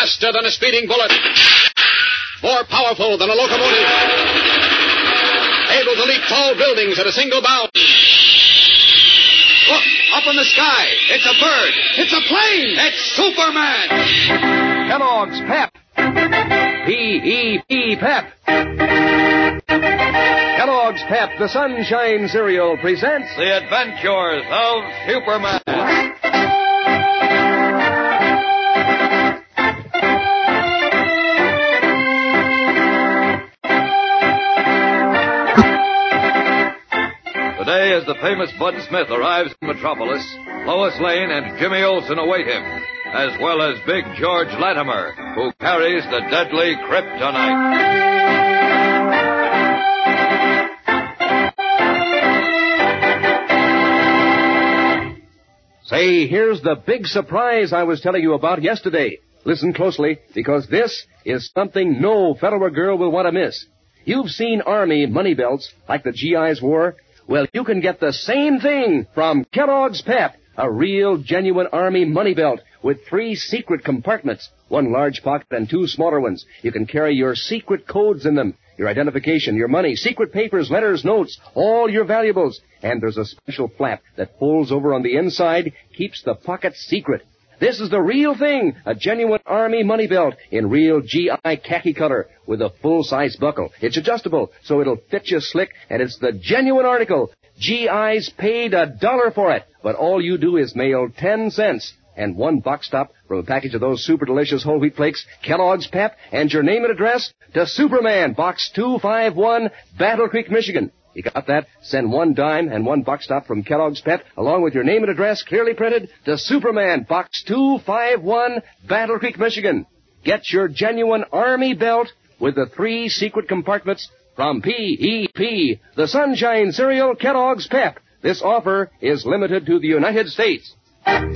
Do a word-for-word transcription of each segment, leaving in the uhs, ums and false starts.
Faster than a speeding bullet. More powerful than a locomotive. Able to leap tall buildings at a single bound. Look, up in the sky. It's a bird. It's a plane. It's Superman. Kellogg's Pep. P E P Pep. Kellogg's Pep, the Sunshine Cereal, presents The Adventures of Superman. Today, as the famous Bud Smith arrives in Metropolis, Lois Lane and Jimmy Olsen await him, as well as Big George Latimer, who carries the deadly kryptonite. Say, here's the big surprise I was telling you about yesterday. Listen closely, because this is something no fellow or girl will want to miss. You've seen Army money belts like the G Is wore. Well, you can get the same thing from Kellogg's Pep, a real, genuine Army money belt with three secret compartments, one large pocket and two smaller ones. You can carry your secret codes in them, your identification, your money, secret papers, letters, notes, all your valuables. And there's a special flap that folds over on the inside, keeps the pocket secret. This is the real thing, a genuine Army money belt in real G I khaki color with a full-size buckle. It's adjustable, so it'll fit you slick, and it's the genuine article. G Is paid a dollar for it, but all you do is mail ten cents and one box top from a package of those super delicious whole wheat flakes, Kellogg's Pep, and your name and address to Superman, Box two five one, Battle Creek, Michigan. You got that? Send one dime and one box top from Kellogg's Pep, along with your name and address clearly printed, to Superman, Box two five one, Battle Creek, Michigan. Get your genuine Army belt with the three secret compartments from P E P, the Sunshine Cereal Kellogg's Pep. This offer is limited to the United States. And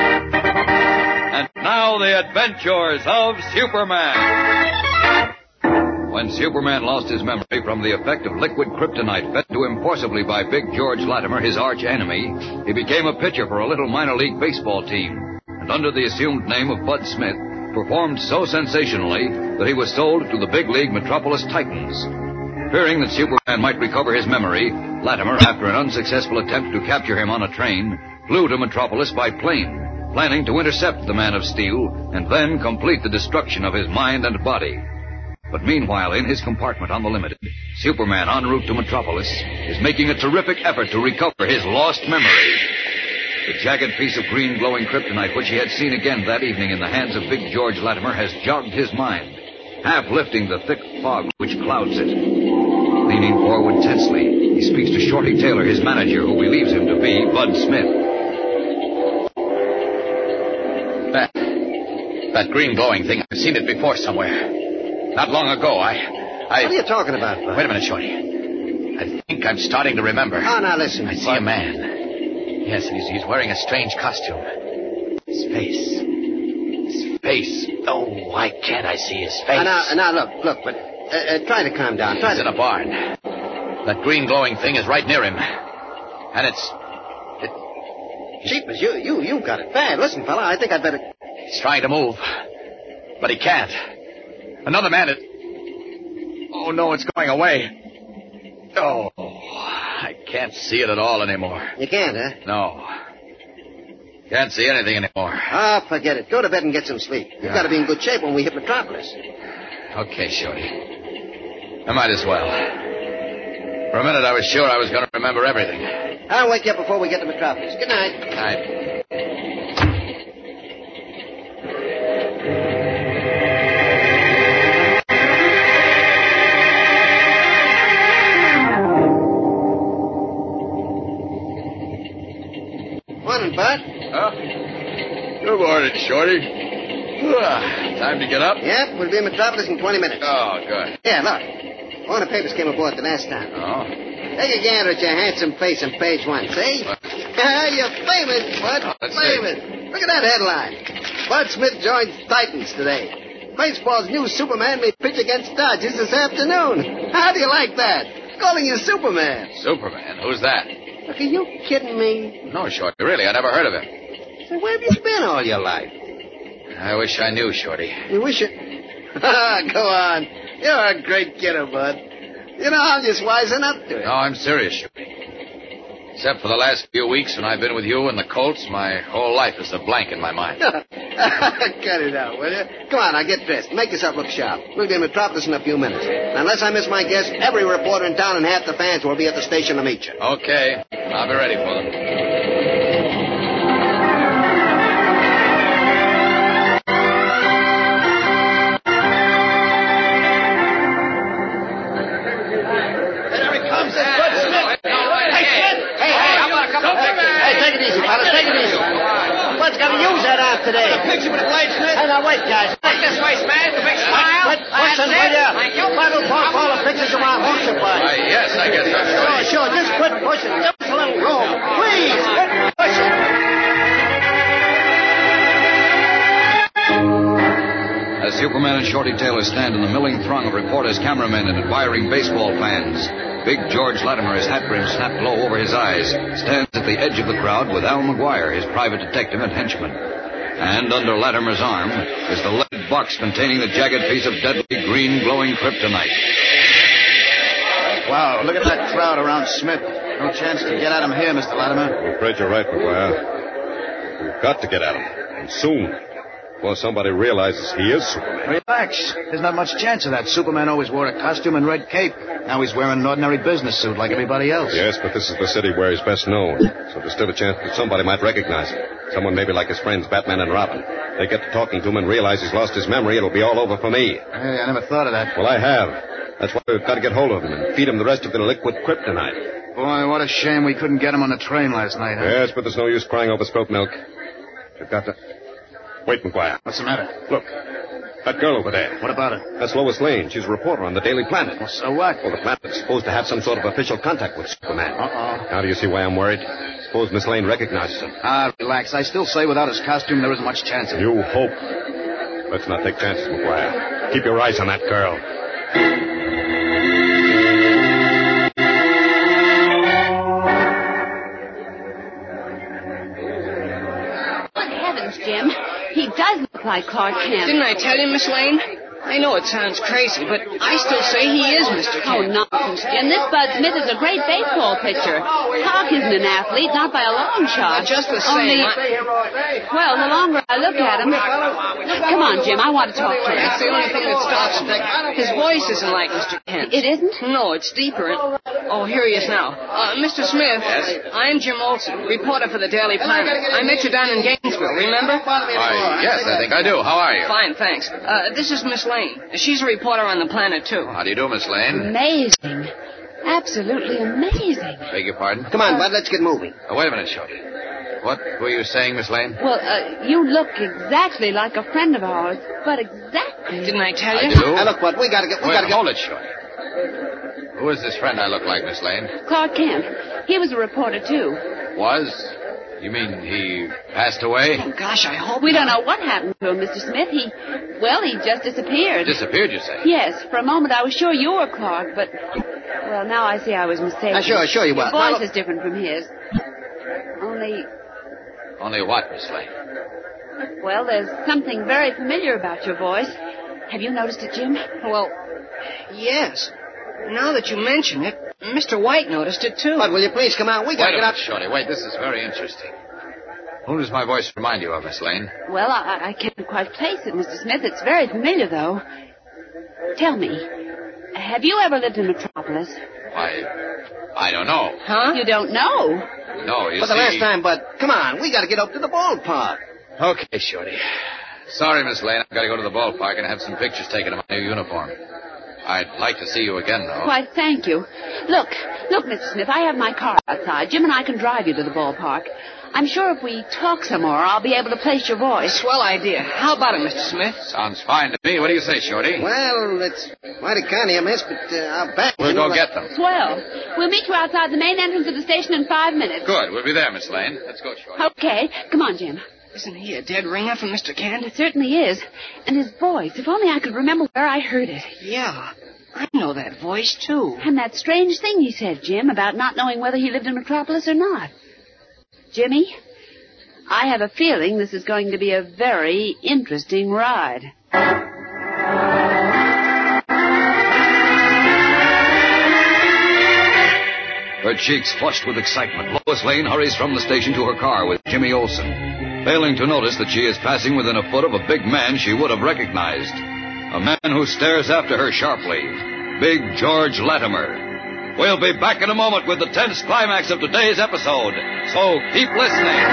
now the adventures of Superman. When Superman lost his memory from the effect of liquid kryptonite fed to him forcibly by Big George Latimer, his arch enemy, he became a pitcher for a little minor league baseball team, and under the assumed name of Bud Smith, performed so sensationally that he was sold to the big league Metropolis Titans. Fearing that Superman might recover his memory, Latimer, after an unsuccessful attempt to capture him on a train, flew to Metropolis by plane, planning to intercept the Man of Steel and then complete the destruction of his mind and body. But meanwhile, in his compartment on the Limited, Superman, en route to Metropolis, is making a terrific effort to recover his lost memory. The jagged piece of green glowing kryptonite which he had seen again that evening in the hands of Big George Latimer has jogged his mind, half lifting the thick fog which clouds it. Leaning forward tensely, he speaks to Shorty Taylor, his manager, who believes him to be Bud Smith. That, that green glowing thing, I've seen it before somewhere. Not long ago, I... I... What are you talking about, Bud? Wait a minute, Shorty. I think I'm starting to remember. Oh, now listen. I see Bud. A man. Yes, he's, he's wearing a strange costume. His face. His face. Oh, why can't I see his face? Uh, now, now, look, look, but uh, uh, try to calm down. Try he's to... in a barn. That green glowing thing is right near him. And it's... It... Jeepers, you, you, you got it bad. Listen, fella, I think I'd better... He's trying to move. But he can't. Another man is... Oh, no, it's going away. Oh, I can't see it at all anymore. You can't, huh? No. Can't see anything anymore. Ah, oh, forget it. Go to bed and get some sleep. You've yeah. got to be in good shape when we hit Metropolis. Okay, Shorty. I might as well. For a minute, I was sure I was going to remember everything. I'll wake you up before we get to Metropolis. Good night. Good night. Morning, Bud. Huh? Good morning, Shorty. Ah, time to get up? Yep, we'll be in Metropolis in twenty minutes. Oh, good. Yeah, look. All the papers came aboard the last time. Oh? Take a gander at your handsome face on page one, see? You're famous, Bud. Oh, let's famous. see. Look at that headline. Bud Smith joins Titans today. Baseball's new Superman may pitch against Dodgers this afternoon. How do you like that? Calling you Superman. Superman? Who's that? Look, are you kidding me? No, Shorty, really, I never heard of him. So where have you been all your life? I wish I knew, Shorty. You wish it? Go on. You're a great kidder, Bud. You know, I'm just wising up to it. No, I'm serious, Shorty. Except for the last few weeks when I've been with you and the Colts, my whole life is a blank in my mind. Cut it out, will you? Come on, now get dressed. Make yourself look sharp. We'll be in Metropolis in a few minutes. Now, unless I miss my guess, every reporter in town and half the fans will be at the station to meet you. Okay. I'll be ready for them. What's going to use that on today? The picture with the blade, Smith. Hey, now wait, guys. Look this way, Smith. The big smile. Quit pushing, will ya? Thank you. Why don't talk all the pictures you want hooks and Why, yes, I guess that's Sure, right. sure. Just quit pushing. Give us a little room. Please, quit pushing. As Superman and Shorty Taylor stand in the milling throng of reporters, cameramen, and admiring baseball fans, Big George Latimer, his hat brim snapped low over his eyes, stands at the edge of the crowd with Al McGuire, his private detective and henchman. And under Latimer's arm is the lead box containing the jagged piece of deadly green glowing kryptonite. Wow, look at that crowd around Smith. No chance to get at him here, Mister Latimer. I'm afraid you're right, McGuire. We've got to get at him, and soon. Before somebody realizes he is Superman. Relax. There's not much chance of that. Superman always wore a costume and red cape. Now he's wearing an ordinary business suit like everybody else. Yes, but this is the city where he's best known. So there's still a chance that somebody might recognize him. Someone maybe like his friends Batman and Robin. They get to talking to him and realize he's lost his memory, it'll be all over for me. Hey, I never thought of that. Well, I have. That's why we've got to get hold of him and feed him the rest of the liquid kryptonite. Boy, what a shame we couldn't get him on the train last night, huh? Yes, but there's no use crying over spilt milk. You've got to... Wait, McGuire. What's the matter? Look, that girl over there. What about her? That's Lois Lane. She's a reporter on the Daily Planet. Well, so what? Well, the Planet's supposed to have some sort of official contact with Superman. Uh-oh. Now do you see why I'm worried? Suppose Miss Lane recognizes him. Ah, relax. I still say without his costume there isn't much chance of it. You hope. Let's not take chances, McGuire. Keep your eyes on that girl. Jim. He does look like Clark Kent. Didn't I tell you, Miss Lane? I know it sounds crazy, but I still say he is Mister Oh, Kent. nonsense, Jim. This Bud Smith is a great baseball pitcher. Clark isn't an athlete, not by a long shot. Just the same. Only, I- well, the longer I look at him... Come on, Jim. I want to talk to him. That's the only thing that stops him. His voice isn't like Mister Kent's. It isn't? No, it's deeper. Oh, here he is now. Uh, Mister Smith. Yes? I'm Jim Olson, reporter for the Daily Planet. I met you down in Gainesville, remember? Why, yes, I think I do. How are you? Fine, thanks. Uh, this is Miss Lane. She's a reporter on the Planet, too. How do you do, Miss Lane? Amazing. Absolutely amazing. Beg your pardon? Come on, Bud, let's get moving. Oh, wait a minute, Shorty. What were you saying, Miss Lane? Well, uh, you look exactly like a friend of ours, but exactly. Didn't I tell I you? do? Now, look, Bud, we gotta get... We Wait, gotta get... hold it, Shorty. Who is this friend I look like, Miss Lane? Clark Kent. He was a reporter, too. Was? You mean he passed away? Oh, gosh, I hope We not. don't know what happened to him, Mister Smith. He, well, he just disappeared. Disappeared, you say? Yes, for a moment I was sure you were Clark, but, well, now I see I was mistaken. Uh, sure, sure you were. Your Now, voice look- is different from his. Only, Only what, Miss Lane? well, there's something very familiar about your voice. Have you noticed it, Jim? Well, yes. Now that you mention it, Mister White noticed it, too. Bud, will you please come out? We Wait gotta a get minute, up... Shorty. Wait, this is very interesting. Who does my voice remind you of, Miss Lane? Well, I, I can't quite place it, Mister Smith. It's very familiar, though. Tell me, have you ever lived in Metropolis? Why, I don't know. Huh? You don't know? No, you For the see... last time, Bud, come on. We gotta get up to the ballpark. Okay, Shorty. Sorry, Miss Lane. I've got to go to the ballpark and have some pictures taken of my new uniform. I'd like to see you again, though. Why, thank you. Look, look, Mister Smith, I have my car outside. Jim and I can drive you to the ballpark. I'm sure if we talk some more, I'll be able to place your voice. Swell idea. How about it, Mister Smith? Sounds fine to me. What do you say, Shorty? Well, it's mighty kind of you, miss, but uh, I'll bet... We'll you know go that- get them. Swell. We'll meet you outside the main entrance of the station in five minutes. Good. We'll be there, Miss Lane. Let's go, Shorty. Okay. Come on, Jim. Isn't he a dead ringer from Mister Kent? It certainly is. And his voice, if only I could remember where I heard it. Yeah. I know that voice, too. And that strange thing he said, Jim, about not knowing whether he lived in Metropolis or not. Jimmy, I have a feeling this is going to be a very interesting ride. Her cheeks flushed with excitement, Lois Lane hurries from the station to her car with Jimmy Olsen, failing to notice that she is passing within a foot of a big man she would have recognized. A man who stares after her sharply. Big George Latimer. We'll be back in a moment with the tense climax of today's episode, so keep listening.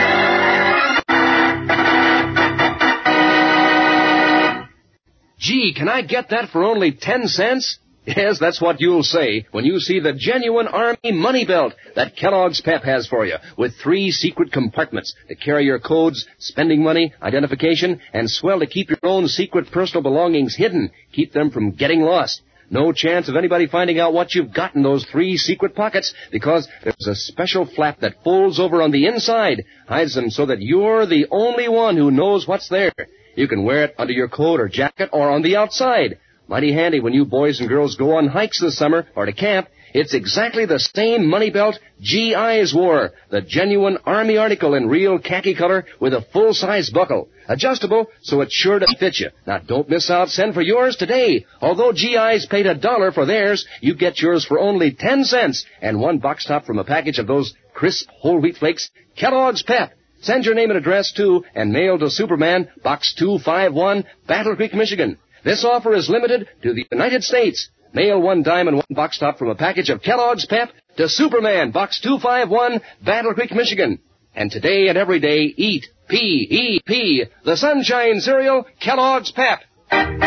Gee, can I get that for only ten cents? Yes, that's what you'll say when you see the genuine Army money belt that Kellogg's Pep has for you, with three secret compartments to carry your codes, spending money, identification, and swell to keep your own secret personal belongings hidden, keep them from getting lost. No chance of anybody finding out what you've got in those three secret pockets, because there's a special flap that folds over on the inside, hides them so that you're the only one who knows what's there. You can wear it under your coat or jacket or on the outside. Mighty handy when you boys and girls go on hikes this summer or to camp. It's exactly the same money belt G Is wore, the genuine Army article in real khaki color with a full-size buckle. Adjustable, so it's sure to fit you. Now, don't miss out. Send for yours today. Although G Is paid a dollar for theirs, you get yours for only ten cents and one box top from a package of those crisp whole wheat flakes, Kellogg's Pep. Send your name and address to and mail to Superman, Box two five one, Battle Creek, Michigan. This offer is limited to the United States. Mail one dime and one box top from a package of Kellogg's Pep to Superman, Box two five one, Battle Creek, Michigan. And today and every day, eat P E P, the Sunshine Cereal, Kellogg's Pep. And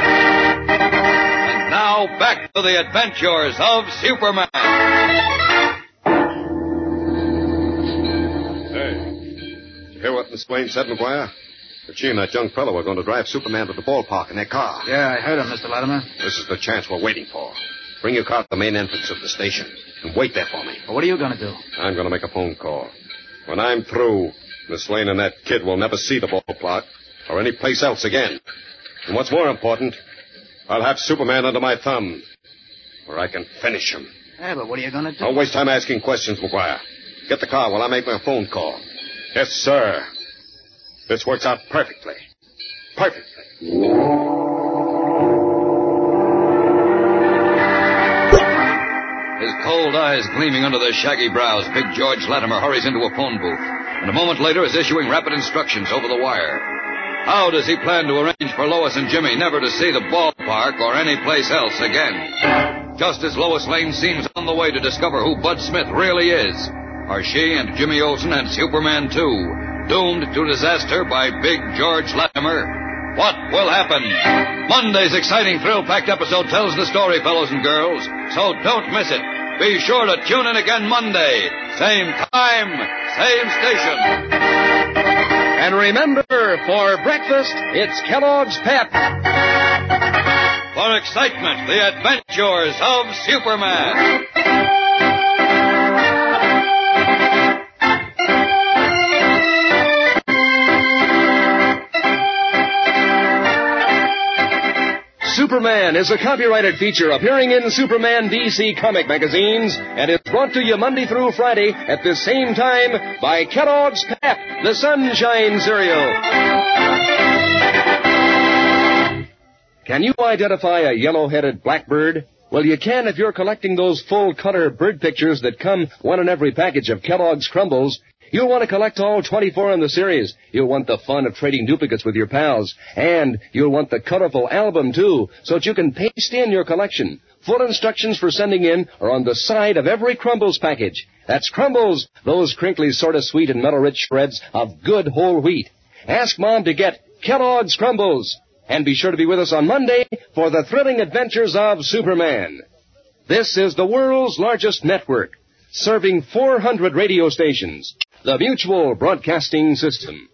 now back to the adventures of Superman. Hey, did you hear what Miss Lane said, McGuire? That she and that young fellow are going to drive Superman to the ballpark in their car. Yeah, I heard him, Mister Latimer. This is the chance we're waiting for. Bring your car to the main entrance of the station and wait there for me. Well, what are you going to do? I'm going to make a phone call. When I'm through, Miss Lane and that kid will never see the ballpark or any place else again. And what's more important, I'll have Superman under my thumb where I can finish him. Yeah, but what are you going to do? Don't waste time asking questions, McGuire. Get the car while I make my phone call. Yes, sir. This works out perfectly. Perfectly. His cold eyes gleaming under their shaggy brows, Big George Latimer hurries into a phone booth, and a moment later is issuing rapid instructions over the wire. How does he plan to arrange for Lois and Jimmy never to see the ballpark or any place else again? Just as Lois Lane seems on the way to discover who Bud Smith really is, are she and Jimmy Olsen and Superman too doomed to disaster by Big George Latimer? What will happen? Monday's exciting thrill-packed episode tells the story, fellows and girls, so don't miss it. Be sure to tune in again Monday. Same time, same station. And remember, for breakfast, it's Kellogg's Pep. For excitement, the adventures of Superman. Superman is a copyrighted feature appearing in Superman D C comic magazines and is brought to you Monday through Friday at the same time by Kellogg's Pep, the Sunshine Cereal. Can you identify a yellow-headed blackbird? Well, you can if you're collecting those full-color bird pictures that come one in every package of Kellogg's Crumbles. You'll want to collect all twenty-four in the series. You'll want the fun of trading duplicates with your pals. And you'll want the colorful album, too, so that you can paste in your collection. Full instructions for sending in are on the side of every Crumbles package. That's Crumbles, those crinkly, sort of sweet and metal-rich shreds of good whole wheat. Ask Mom to get Kellogg's Crumbles. And be sure to be with us on Monday for the thrilling adventures of Superman. This is the world's largest network, serving four hundred radio stations. The Mutual Broadcasting System.